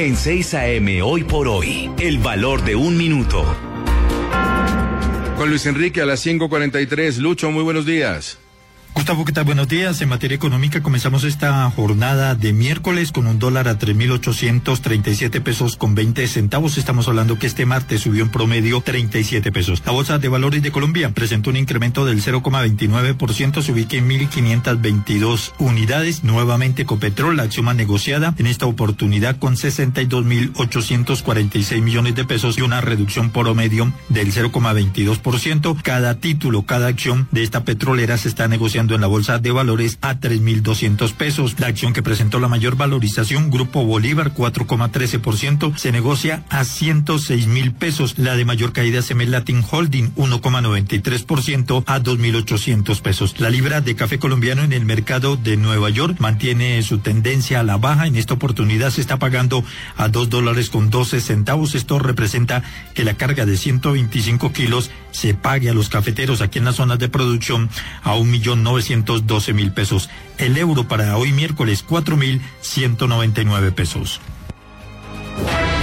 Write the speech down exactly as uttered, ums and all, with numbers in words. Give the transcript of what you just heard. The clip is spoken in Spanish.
En seis A M Hoy por Hoy, el valor de un minuto. Con Luis Enrique a las cinco cuarenta y tres. Lucho, muy buenos días. Gustavo, ¿qué tal? Buenos días. En materia económica comenzamos esta jornada de miércoles con un dólar a tres mil ochocientos treinta y siete pesos con veinte centavos. Estamos hablando que este martes subió en promedio treinta y siete pesos. La Bolsa de Valores de Colombia presentó un incremento del cero coma veintinueve por ciento, se ubica en mil quinientas veintidós unidades. Nuevamente Ecopetrol, la acción más negociada, en esta oportunidad con sesenta y dos mil ochocientos cuarenta y seis millones de pesos y una reducción promedio del cero coma veintidós por ciento. Cada título, cada acción de esta petrolera se está negociando en la Bolsa de Valores a tres mil doscientos pesos. La acción que presentó la mayor valorización, Grupo Bolívar, cuatro coma trece por ciento, se negocia a ciento seis mil pesos. La de mayor caída, Semel Latin Holding, uno coma noventa y tres por ciento a dos mil ochocientos pesos. La libra de café colombiano en el mercado de Nueva York mantiene su tendencia a la baja. En esta oportunidad se está pagando a dos dólares con doce centavos. Esto representa que la carga de ciento veinticinco kilos se pague a los cafeteros aquí en las zonas de producción a un millón novecientos doce mil pesos. El euro para hoy miércoles, cuatro mil ciento noventa y nueve pesos.